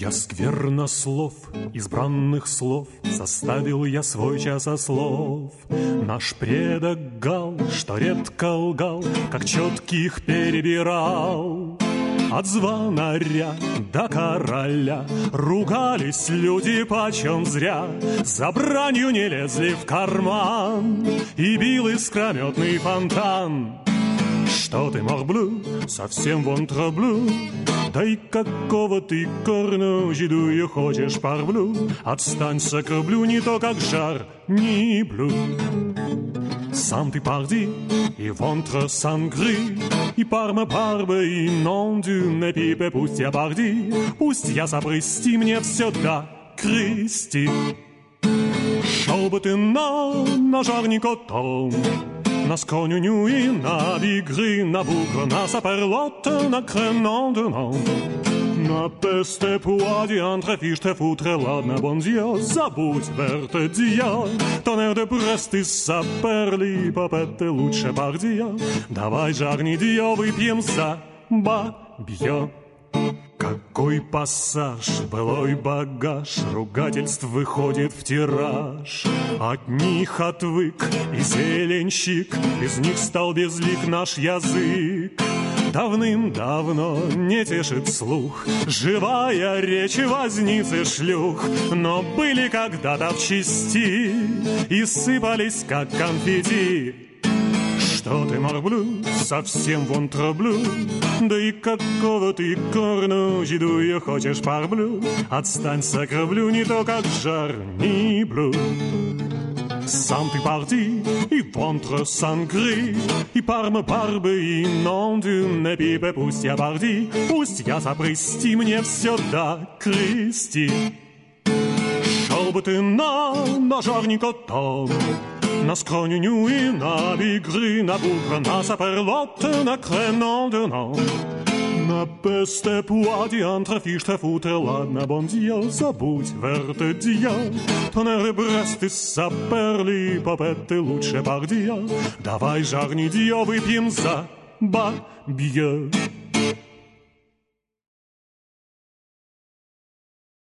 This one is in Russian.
Я сквернослов, избранных слов, составил я свой часослов. Наш предок Гал, что редко лгал, как четких перебирал. От звонаря до короля ругались люди почем зря. За бранью не лезли в карман, и бил искрометный фонтан. Что ты, морблю, совсем вон траблю? Да и какого ты корнужидую хочешь парблю? Отстань, сокрублю, не то как жар, не блю. Сам ты парди, и вонтре сангри, и парма барбе, и нон дю не пипе, пусть я парди, пусть я забрести мне все до крести. Шел бы ты на жарнико том, на сконю и на бигры, на бугр, на саперлот, на кренон de nom. На песте пуади, антрафиште футре, ладно, бон дьё, забудь, верте дьё. Тонер де Брест и саперли, попете лучше пардия. Давай, жарни дьё, выпьем за бабьё. Какой пассаж, былой багаж, ругательств выходит в тираж. От них отвык и зеленщик, без них стал безлик наш язык. Давным-давно не тешит слух живая речь возницы шлюх, но были когда-то в чести и сыпались, как конфетти. Что ты, морблю, совсем вон траблю? Да и какого ты корнужидуя хочешь парблю? Отстань, сокровлю, не то как жар, не блю. Сам ты парди, и вонтре сангри, и парма барбы, и нон дю не пипе, пусть я парди, пусть я забрести мне все до крести. Шел бы ты на жарнико том, на скроню и на бигры, на бугра, на саперлот, на кренон de nom. На песте пуади, антрафиште футре, ладно, бон дьё, забудь, верте дьё. Тонер и Брест и саперли, попете лучше пардия. Давай, жарни дьё, выпьем за бабьё.